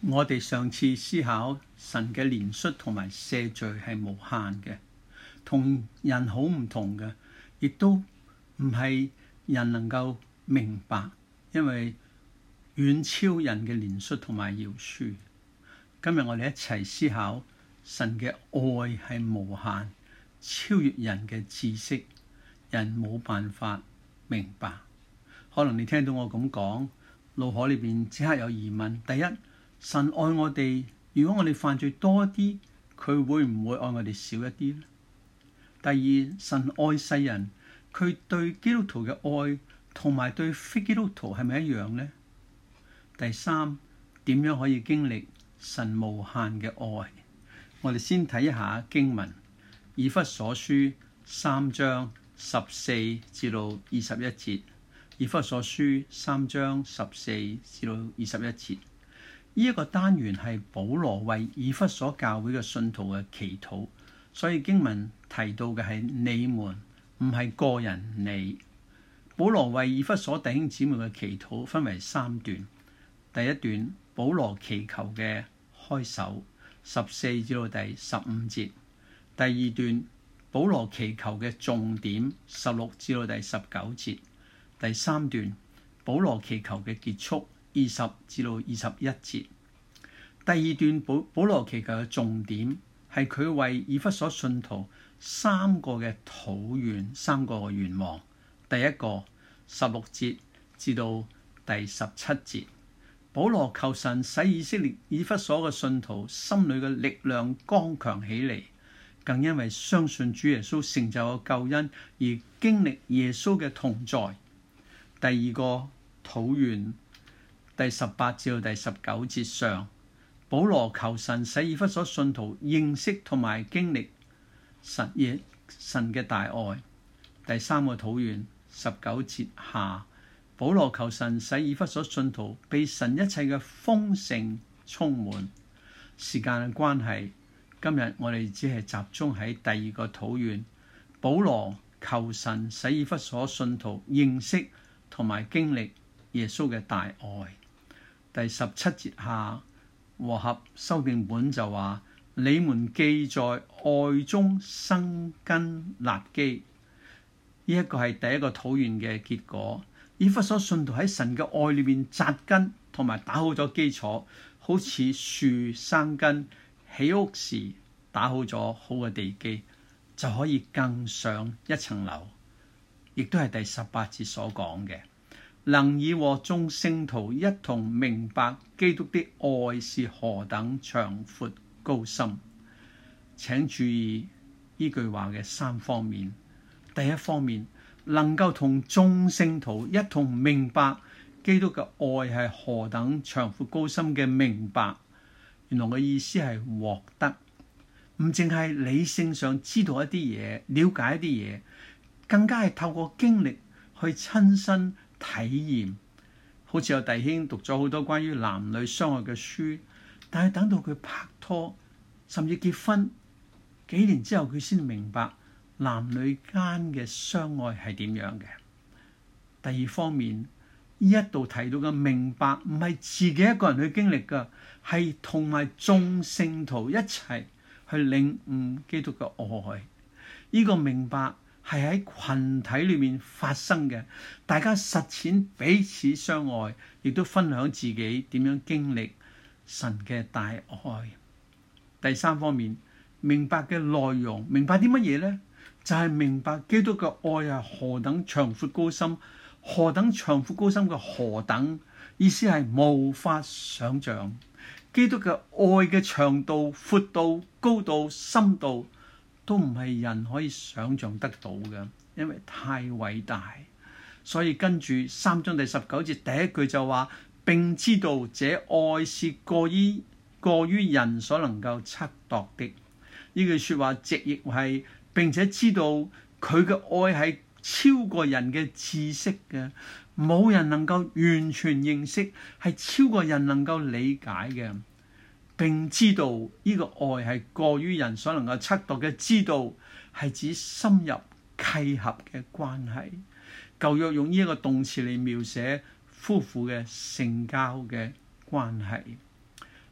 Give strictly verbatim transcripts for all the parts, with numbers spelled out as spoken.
我哋上次思考神嘅憐恤同埋赦罪係無限嘅，同人好唔同嘅，亦都唔係人能夠明白，因為遠超人嘅憐恤同埋饒恕。今日我哋一齊思考神嘅愛係無限，超越人嘅知識，人冇辦法明白。可能你聽到我咁講，腦海裏邊即刻有疑問：第一，神愛我哋，如果我哋犯罪多啲，佢會唔會愛我哋少一啲呢？第二，神愛世人，佢對基督徒嘅愛同埋對非基督徒係咪一樣呢？第三，點樣可以經歷神無限嘅愛？我哋先睇一下經文，以弗所書三章十四至到二十一節。以弗所書三章十四至到二十一節。呢一個單元係保羅為以弗所教會嘅信徒嘅祈禱，所以經文提到嘅係你們，唔係個人你。保羅為以弗所弟兄姊妹嘅祈禱分為三段。第一段，保羅祈求嘅開首，十四至到第十五節。第二段，保羅祈求嘅重點，十六至到第十九節。第三段，保羅祈求嘅結束，二十至到二十一節。第二段保保羅祈求嘅重點係佢為以弗所信徒三個嘅禱願，三個嘅願望。第一個，十六節至到第十七節，保羅求神使以色列以弗所嘅信徒心裏嘅力量剛強起嚟，更因為相信主耶穌成就嘅救恩而經歷耶穌嘅同在。第二個禱願，第十八至到第十九節上，保羅求神使以弗所信徒認識同埋經歷神嘅神嘅大愛。第三個禱願，十九節下，保羅求神使以弗所信徒被神一切嘅豐盛充滿。時間嘅關係，今日我哋只係集中喺第二個禱願，保羅求神使以弗所信徒認識同埋經歷耶穌嘅大愛。第十七節下，和合修訂本就話：你們既在愛中生根立基。呢一個係第一個禱願嘅結果。以弗所信徒喺神嘅愛裏面扎根同埋打好咗基礎，好似樹生根，起屋時打好咗好嘅地基，就可以更上一層樓。亦都係第十八節所講嘅，能以和眾聖徒一同明白基督的愛是何等長闊高深。請注意呢句話嘅三方面。第一方面，能夠同眾聖徒一同明白基督嘅愛係何等長闊高深嘅明白。原來嘅意思係獲得，唔淨係理性上知道一啲嘢，了解一啲嘢，更加係透過經歷去親身體驗。好似有弟兄讀咗好多關於男女相愛嘅書，但係等到佢拍拖甚至結婚幾年之後，佢先明白男女間嘅相愛係點樣嘅。第二方面，呢一度提到嘅明白唔係自己一個人去經歷㗎，係同埋眾聖徒一齊去領悟基督嘅愛。呢、這個明白係喺群體裏面發生嘅，大家實踐彼此相愛，亦都分享自己點樣經歷神嘅大愛。第三方面，明白嘅內容，明白啲乜嘢呢？就係、是、明白基督嘅愛係何等長闊高深，何等長闊高深嘅何等，意思係無法想象。基督嘅愛嘅長度、闊度、高度、深度，都唔係人可以想象得到嘅，因為太偉大。所以跟住三章第十九節第一句就話：並知道這愛是過於過於人所能夠測度的。呢句說話直譯係，並且知道佢嘅愛係超過人嘅知識嘅，冇人能夠完全認識，係超過人能夠理解嘅。並知道呢個愛係過於人所能夠測度嘅，知道係指深入契合嘅關係。舊約用呢一個動詞嚟描寫夫婦嘅性交嘅關係。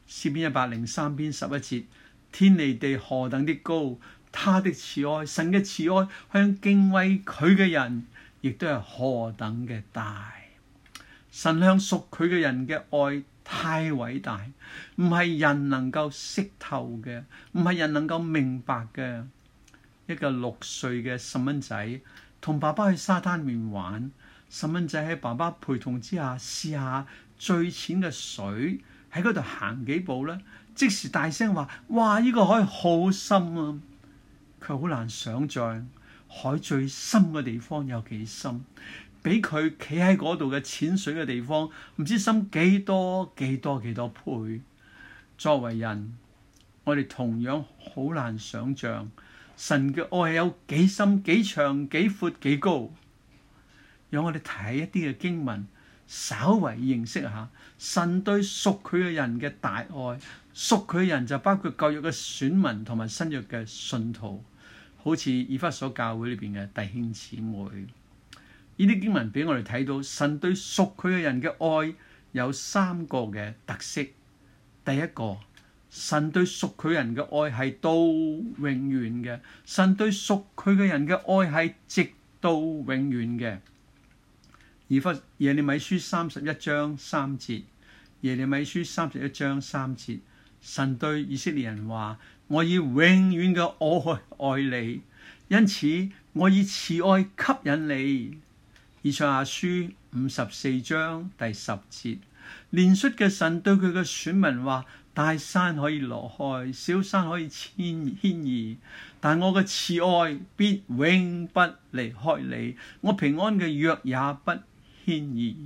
詩篇一百零三篇十一節，天離地何等的高，他的慈愛，神嘅慈愛向敬畏佢嘅人，亦都係何等嘅大。神向屬佢嘅人嘅愛太偉大，唔係人能夠識透嘅，唔係人能夠明白嘅。一個六歲嘅細蚊仔同爸爸去沙灘面玩，細蚊仔喺爸爸陪同之下試下最淺嘅水，喺嗰度行幾步咧，即時大聲話：哇！呢個海好深啊！佢好難想像海最深嘅地方有幾深，比佢企喺嗰度嘅淺水嘅地方唔知深幾多幾多幾多倍。作為人，我哋同樣好難想像神嘅愛有幾深幾長幾闊幾高。讓我哋睇一啲嘅經文，稍為認識下神對屬佢嘅人嘅大愛。屬佢嘅人就包括舊約嘅選民同埋新約嘅信徒，好似以弗所教會裏邊嘅弟兄姊妹。呢啲經文俾我哋睇到神對屬佢嘅人嘅愛有三個嘅特色。第一個，神對屬佢人嘅愛係到永遠嘅，神對屬佢嘅人嘅愛係直到永遠嘅。以弗耶利米書三十一章三節，耶利米書三十一章三節，神對以色列人話：我以永遠嘅愛愛你，因此我以慈愛吸引你。以賽亞書五十四章第十節，憐恤嘅神對佢嘅選民話：大山可以挪開，小山可以遷遷移，但我嘅慈愛必永不離開你，我平安嘅約也不遷移。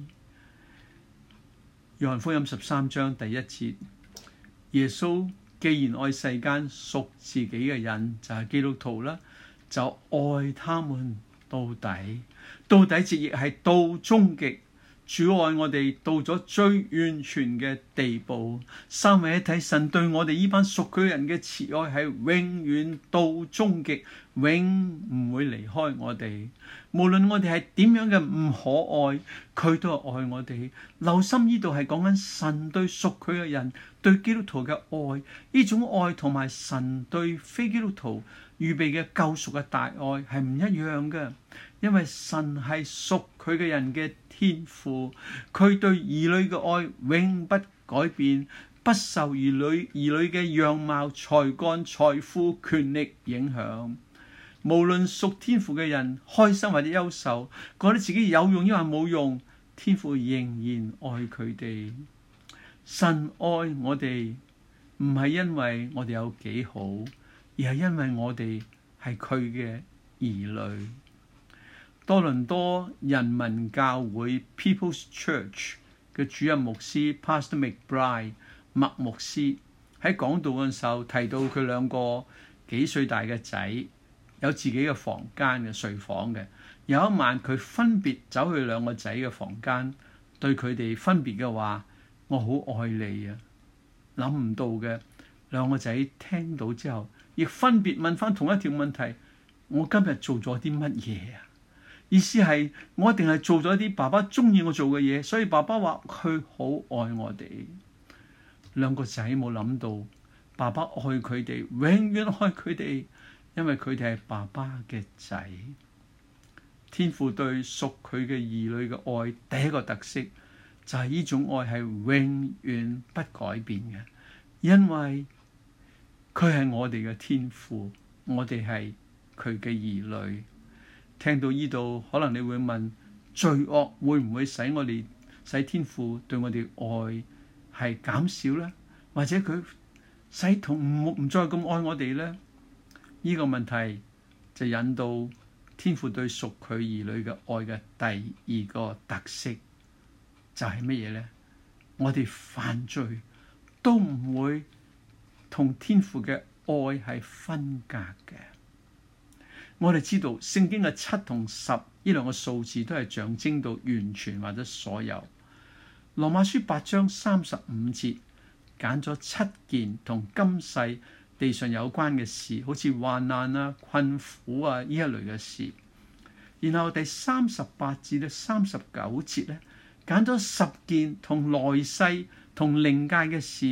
約翰福音十三章第一節，耶穌既然愛世間屬自己嘅人，就係、是、基督徒啦，就愛他們到底。到底直譯係到終極。主愛我哋到咗最完全嘅地步。三位一體神對我哋呢班屬佢人嘅慈愛係永遠到終極，永唔會離開我哋。無論我哋係點樣嘅唔可愛，佢都係愛我哋。留心呢度係講緊神對屬佢嘅人對基督徒嘅愛，呢種愛同埋神對非基督徒預備嘅救贖嘅大愛係唔一樣嘅。因為神係屬佢嘅人嘅天父，佢對兒女嘅愛永不改變，不受兒女兒女嘅樣貌、才幹、財富、權力影響。無論屬天父嘅人開心或者憂愁，覺得自己有用抑或冇用，天父仍然愛佢哋。神愛我哋唔係因為我哋有幾好，而係因為我哋係佢嘅兒女。多倫多人民教會 People's Church 嘅主任牧師 Pastor McBride 麥牧師喺講道嘅時候提到佢兩個幾歲大嘅仔有自己嘅房間嘅睡房嘅。有一晚佢分別走去兩個仔嘅房間，對佢哋分別嘅話：我好愛你啊！諗唔到嘅兩個仔聽到之後，亦分別問翻同一條問題：我今日做咗啲乜嘢啊？意思係我一定係做咗一啲爸爸中意我做嘅嘢，所以爸爸話佢好愛我哋。兩個仔冇諗到爸爸愛佢哋，永遠愛佢哋，因為佢哋係爸爸嘅仔。天父對屬佢嘅兒女嘅愛，第一個特色就係呢種愛係永遠不改變嘅，因為佢係我哋嘅天父，我哋係佢嘅兒女。聽到呢度，可能你會問：罪惡會唔會使我哋使天父對我哋愛係減少呢？或者佢使同唔唔再咁愛我哋呢？呢個問題就引導天父對屬佢兒女嘅愛嘅第二個特色就係乜嘢呢？我哋犯罪都唔會同天父嘅愛係分隔嘅。我哋知道聖經嘅七同十呢兩個數字都係象徵到完全或者所有。羅馬書八章三十五節揀咗七件同今世地上有關嘅事，好似患難啊、困苦啊呢一類嘅事。然後第三十八至到三十九節咧，揀咗十件同來世同靈界嘅事，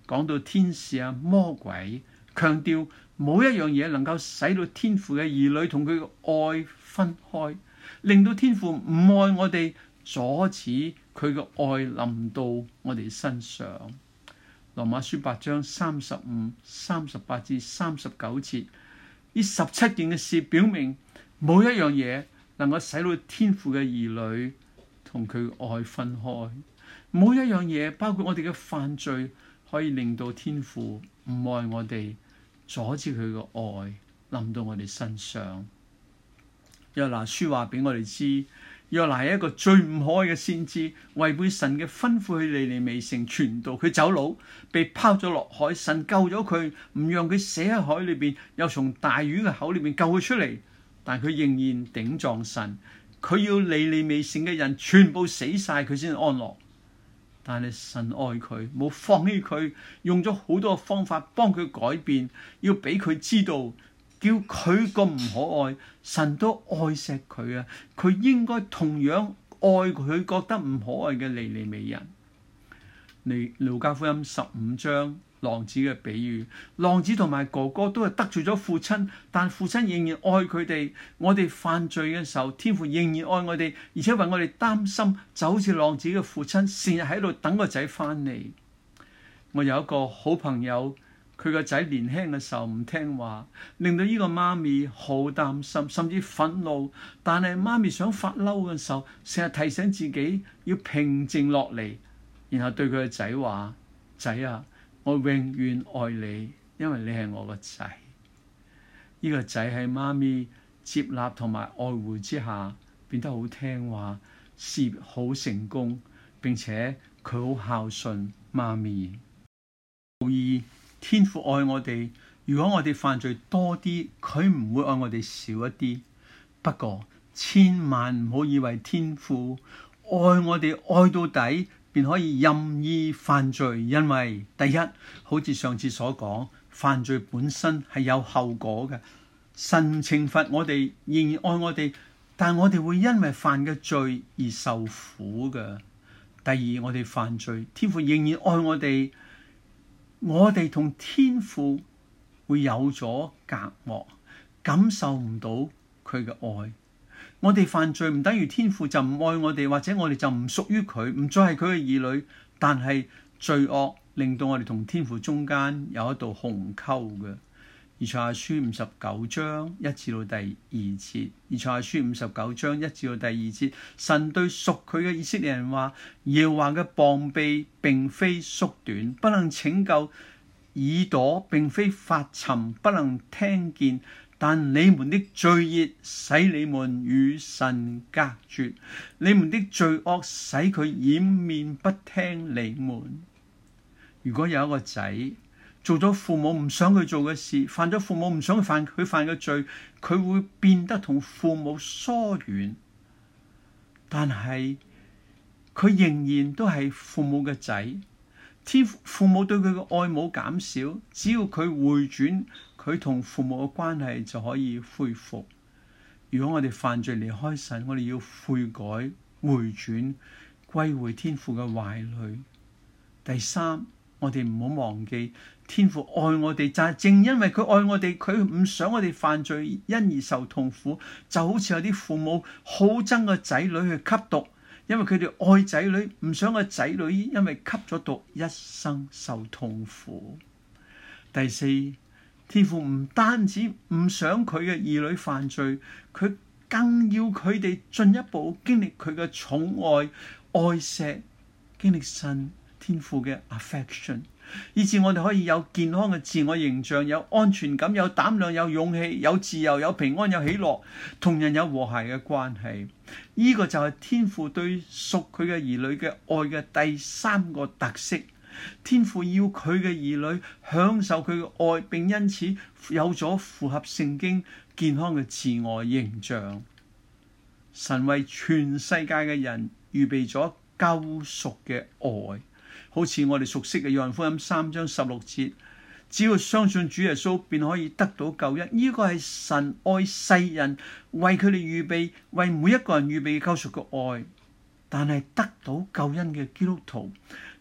講到天使啊、魔鬼，強調冇一樣嘢能夠使到天父嘅兒女同佢嘅愛分開，令到天父唔愛我哋，阻止佢嘅愛臨到我哋身上。羅馬書八章三十五、三十八至三十九節，呢十七件嘅事表明，冇一樣嘢能夠使到天父嘅兒女同佢愛分開，冇一樣嘢，包括我哋嘅犯罪，可以令到天父唔愛我哋，阻止佢嘅愛臨到我哋身上。約拿書話俾我哋知，約拿係一個最唔可愛嘅先知，違背神嘅吩咐去尼尼微城傳道，佢走佬，被拋咗落海，神救咗佢，唔讓佢死喺海裏邊，又從大魚嘅口裏邊救佢出嚟，但佢仍然頂撞神，佢要尼尼微城嘅人全部死晒，佢先安樂。但係神愛佢，冇放棄佢，用咗好多方法幫佢改變，要俾佢知道，叫佢咁唔可愛，神都愛錫佢啊！佢應該同樣愛佢覺得唔可愛嘅尼尼微人。尼路加福音十五章浪子嘅比喻，浪子同埋哥哥都係得罪咗父親，但父親仍然愛佢哋。我哋犯罪嘅時候，天父仍然愛我哋，而且為我哋擔心，就好似浪子嘅父親成日喺度等個仔翻嚟。我有一個好朋友，佢個仔年輕嘅時候唔聽話，令到呢個媽咪好擔心，甚至憤怒。但係媽咪想發嬲嘅時候，成日提醒自己要平靜落嚟，然後對佢個仔話：仔啊，我永遠愛你，因為你係我個仔。呢、這個仔喺媽咪接納同埋愛護之下，變得好聽話，事業好成功，並且佢好孝順媽咪。無疑天父愛我哋，如果我哋犯罪多啲，佢唔會愛我哋少一啲。不過千萬唔好以為天父愛我哋愛到底，便可以任意犯罪。因為第一，好似上次所講，犯罪本身係有後果嘅，神懲罰我哋，仍然愛我哋，但我哋會因為犯嘅罪而受苦嘅。第二，我哋犯罪，天父仍然愛我哋，我哋同天父會有咗隔膜，感受唔到佢嘅愛。我哋犯罪唔等於天父就唔愛我哋，或者我哋就唔屬於佢，唔再係佢嘅兒女。但係罪惡令到我哋同天父中間有一道鴻溝嘅。以賽亞書五十九章一至到第二節，以賽亞書五十九章一至到第二節，神對屬佢嘅以色列人話：耶和華嘅膀臂並非縮短，不能拯救；耳朵並非發沉，不能聽見。但你們的罪孽使你們與神隔絕，你們的罪惡使佢掩面不聽你們。如果有一個仔做咗父母唔想佢做嘅事，犯咗父母唔想佢犯佢犯嘅罪，佢會變得同父母疏遠。但係佢仍然都係父母嘅仔，天父母對佢嘅愛冇減少，只要佢回轉，佢同父母嘅關係就可以恢復。如果我哋犯罪離開神，我哋要悔改、回轉、歸回天父嘅懷裏。第三，我哋唔好忘記天父愛我哋，就係正因為佢愛我哋，佢唔想我哋犯罪，因而受痛苦。就好似有啲父母好憎個仔女去吸毒，因為佢哋愛仔女，唔想個仔女因為吸咗毒一生受痛苦。第四，天父唔單止唔想佢嘅兒女犯罪，佢更要佢哋進一步經歷佢嘅寵愛、愛錫，經歷神天父嘅 affection， 以致我哋可以有健康嘅自我形象，有安全感，有膽量，有勇氣，有自由，有平安，有喜樂，同人有和諧嘅關係。呢、這個就係天父對屬佢嘅兒女嘅愛嘅第三個特色。天父要佢嘅兒女享受佢嘅愛，並因此有咗符合聖經健康嘅自我形象。神為全世界嘅人預備咗救贖嘅愛，好似我哋熟悉嘅約翰福音三章十六節，只要相信主耶穌便可以得到救恩。呢、這個係神愛世人，為佢哋預備，為每一個人預備救贖嘅愛。但係得到救恩嘅基督徒，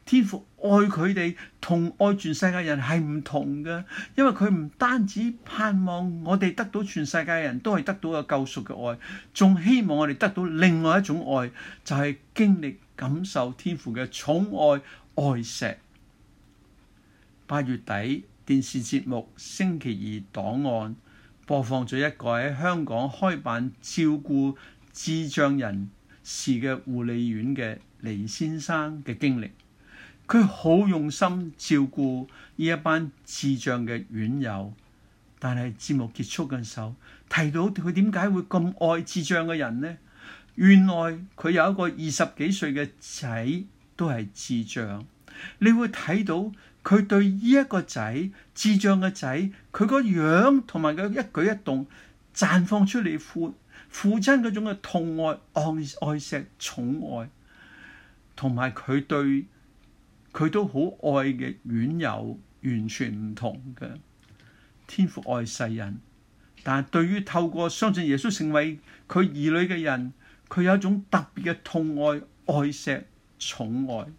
天父愛佢哋同愛全世界人係唔同嘅，因為佢唔單止盼望我哋得到全世界人都係得到個救贖嘅愛，仲希望我哋得到另外一種愛，就係經歷感受天父嘅寵愛愛錫。八月底電視節目星期二檔案播放咗一個喺香港開辦照顧智障人士嘅護理院嘅黎先生嘅經歷。佢好用心照顧呢一班智障嘅院友，但係節目結束嘅時候提到佢點解會咁愛智障嘅人呢？原來佢有一個二十幾歲嘅仔都係智障。你會睇到佢對呢一個仔智障嘅仔，佢個樣同埋佢一舉一動綻放出嚟父父親嗰種嘅痛愛、愛愛錫、寵愛，同埋佢對佢都好愛嘅院友完全唔同嘅。天父愛世人，但係對於透過相信耶穌成為佢兒女嘅人，佢有一種特別嘅痛愛、愛錫、寵愛。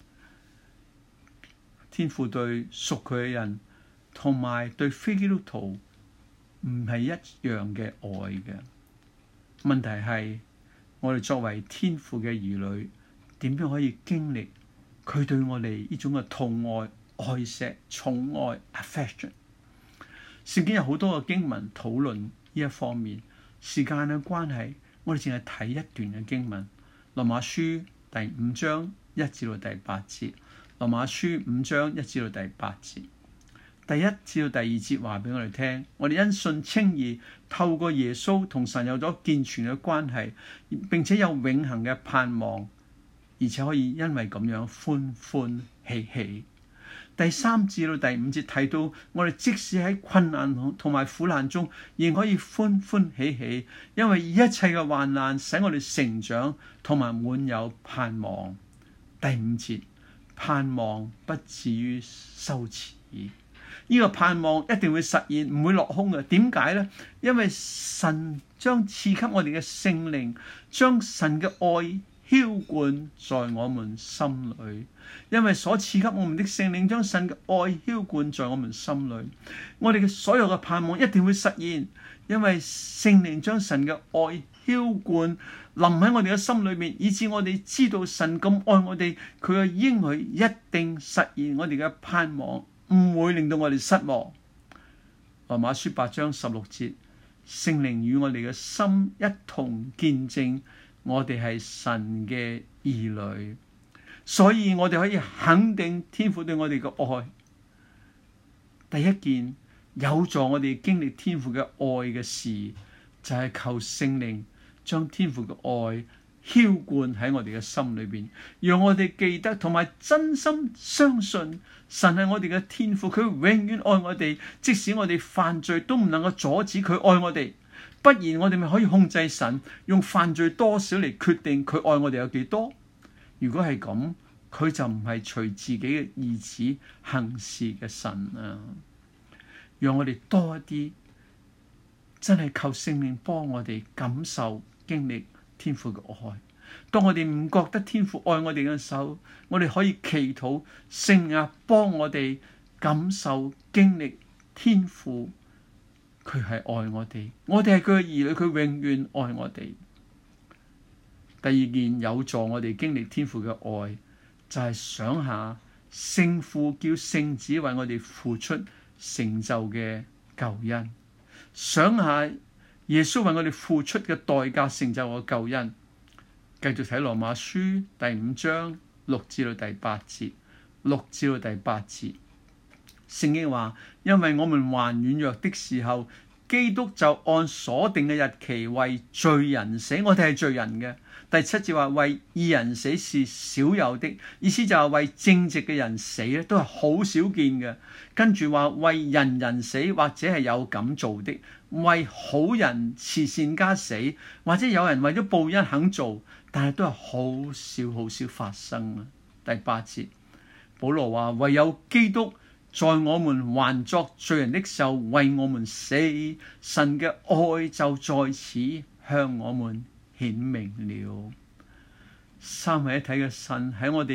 天父對屬佢嘅人同埋對非基督徒唔係一樣嘅愛嘅。問題係我哋作為天父嘅兒女，點樣可以經歷佢對我哋呢種嘅痛愛、愛錫、寵愛 affection。聖經有好多嘅經文討論呢一方面，時間嘅關係，我哋淨係睇一段嘅經文，羅馬書第五章一至到第八節。羅馬書五章一至到第八節，第一至到第二節話俾我哋聽，我哋因信稱義，透過耶穌同神有咗健全嘅關係，並且有永恆嘅盼望，而且可以因為咁樣歡歡喜喜。第三至到第五節提到，我哋即使喺困難同埋苦難中，仍可以歡歡喜喜，因為一切嘅患難使我哋成長同埋滿有盼望。第五節，盼望不至於羞恥，呢、這個盼望一定會實現，唔會落空嘅。點解呢？因為神將賜給我哋嘅聖靈，將神嘅愛澆灌在我們心裏。因為所賜給我們的聖靈將神嘅愛澆灌在我們心裏，我哋嘅所有嘅盼望一定會實現。因為聖靈將神嘅愛澆灌淋喺我哋嘅心裏面，以致我哋知道神咁愛我哋，佢嘅應許一定實現我哋嘅盼望，唔會令到我哋失望。羅馬書八章十六節，聖靈與我哋嘅心一同見證，我哋係神嘅兒女，所以我哋可以肯定天父對我哋嘅愛。第一件有助我哋經歷天父嘅愛嘅事，就係、是、求聖靈將天父嘅愛澆灌喺我哋嘅心裏邊，讓我哋記得同埋真心相信神係我哋嘅天父，佢永遠愛我哋，即使我哋犯罪都唔能夠阻止佢愛我哋。不然我哋咪可以控制神，用犯罪多少嚟決定佢愛我哋有幾多？如果係咁，佢就唔係隨自己嘅意志行事嘅神啊！讓我哋多一啲，真係求聖靈幫我哋感受經歷天父嘅愛。當我哋唔覺得天父愛我哋嘅時候，我哋可以祈禱聖靈啊，幫我哋感受經歷天父。佢係愛我哋，我哋係佢嘅兒女，佢永遠愛我哋。第二件有助我哋經歷天父嘅愛，就係、是、想下聖父叫聖子為我哋付出成就嘅救恩，想下耶穌為我哋付出嘅代價成就嘅救恩。繼續睇羅馬書第五章六至到第八節，六至到第八節。聖經話，因為我們還軟弱的時候，基督就按所定嘅日期為罪人死。我哋係罪人嘅。第七節話，為義人死是少有的，意思就係為正直嘅人死咧，都係好少見嘅。跟住話，為人人死，或者係有咁做的，為好人慈善家死，或者有人為咗報恩肯做，但係都係好少好少發生啊。第八節，保羅話，唯有基督在我們還作罪人的時候為我們死，神嘅愛就在此向我們顯明了。三位一體嘅神喺我哋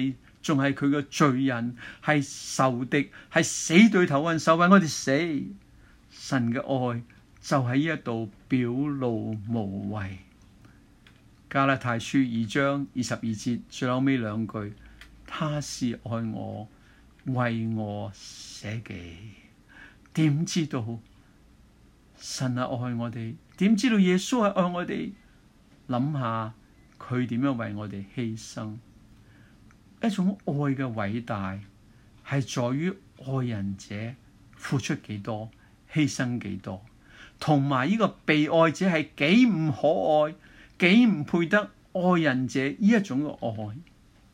仲係佢嘅罪人，係仇敵，係死對頭人，受為我哋死。神嘅愛就喺呢一度表露無遺。加拉太書二章二十二節最後尾兩句，他是愛我，為我捨己。點知道神係愛我哋？點知道耶穌係愛我哋？諗下佢點樣為我哋犧牲。一種愛嘅偉大係在於愛人者付出幾多，犧牲幾多，同埋呢個被愛者係幾唔可愛，幾唔配得愛人者呢一種嘅愛。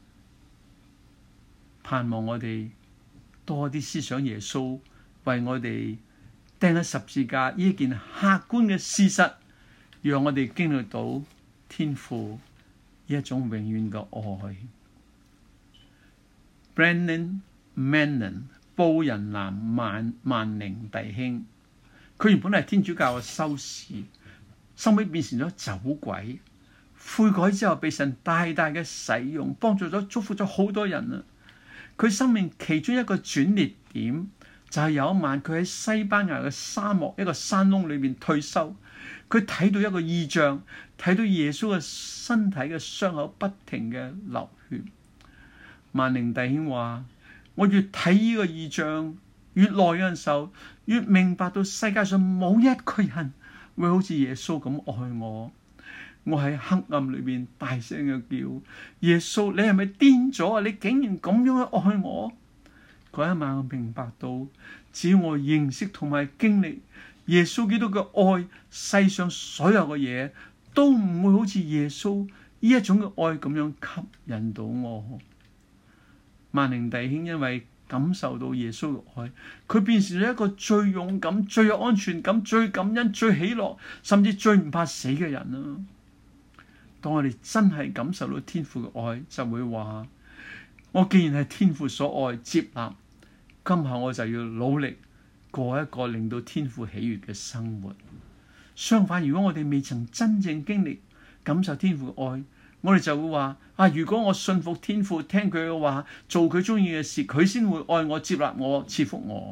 盼望我哋多啲思想耶穌為我哋釘喺十字架呢件客觀嘅事實，讓我哋經歷到天父呢一種永遠嘅愛。Brennan Manning 布仁南萬萬寧弟兄，佢原本係天主教嘅修士，收尾變成咗走鬼，悔改之後被神大大嘅使用，幫助咗祝福咗好多人啊！佢生命其中一個轉捩點就係、是、有一晚佢喺西班牙嘅沙漠一個山窿裏面退休，佢睇到一個異象，睇到耶穌嘅身體嘅傷口不停嘅流血。萬寧弟兄話：我越睇呢個異象越耐嘅時候，越明白到世界上冇一個人會好似耶穌咁愛我。我喺黑暗裏邊大聲嘅叫：耶穌，你係咪癲咗啊？你竟然咁樣去愛我！嗰一晚我明白到，只要我認識同埋經歷耶穌基督嘅愛，世上所有嘅嘢都唔會好似耶穌呢一種嘅愛咁樣吸引到我。萬寧弟兄因為感受到耶穌嘅愛，佢變成咗一個最勇敢、最有安全感、最感恩、最喜樂，甚至最唔怕死嘅人啊！當我哋真係感受到天父嘅愛，就會話：我既然係天父所愛接納，今後我就要努力過一個令到天父喜悅嘅生活。相反，如果我哋未曾真正經歷感受天父嘅愛，我哋就會話：啊，如果我信服天父，聽佢嘅話，做佢中意嘅事，佢先會愛我、接納我、賜福我。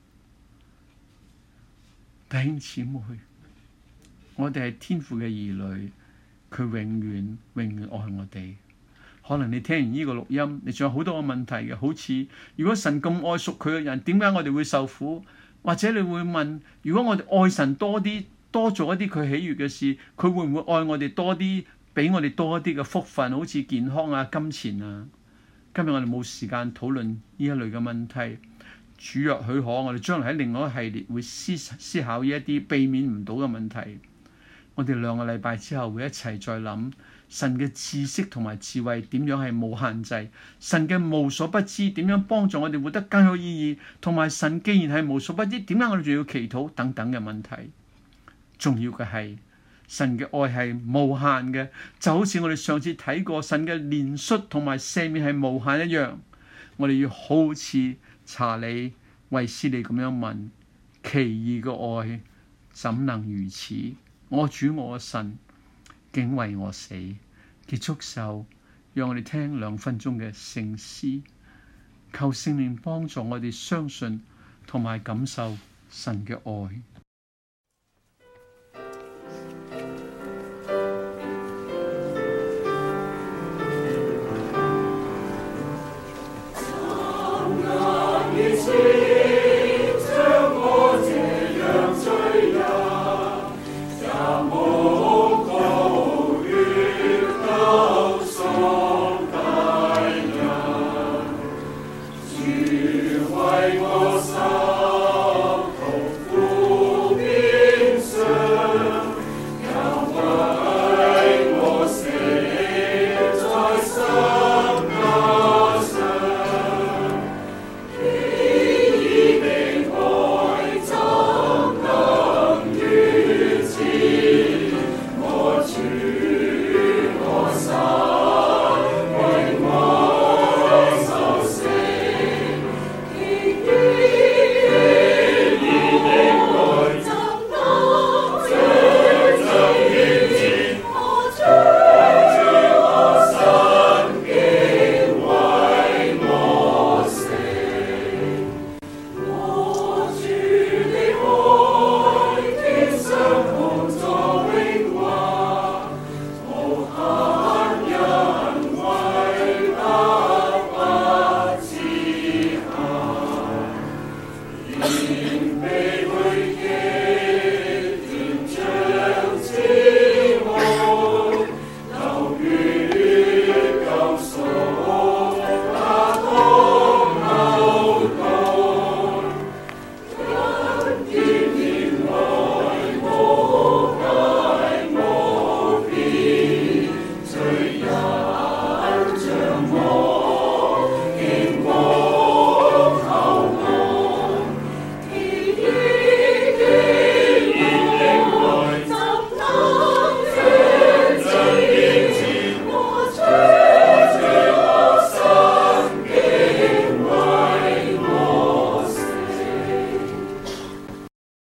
弟兄姊妹，我哋係天父嘅兒女，佢永遠永遠愛我哋。可能你聽完呢個錄音，你仲有好多個問題嘅，好似如果神咁愛屬佢嘅人，點解我哋會受苦？或者你會問：如果我哋愛神多啲，多做一啲佢喜悅嘅事，佢會唔會愛我哋多啲？俾我哋多一啲嘅福分，好似健康啊、金錢啊。今日我哋冇時間討論呢一類嘅問題。主若許可，我哋將來喺另外一個系列會思思考呢一啲避免唔到嘅問題。我哋兩個禮拜之後會一齊再諗神嘅知識同埋智慧點樣係冇限制，神嘅無所不知點樣幫助我哋活得更有意義，同埋神既然係無所不知，點解我哋仲要祈禱等等嘅問題。重要嘅係，神嘅愛係無限嘅，就好似我哋上次睇過神嘅憐恤同埋赦免係無限一樣。我哋要好似查理衛斯理咁樣問：奇異嘅愛怎能如此？我主我神竟為我死。結束時，讓我哋聽兩分鐘嘅聖詩，求聖靈幫助我哋相信同埋感受神嘅愛。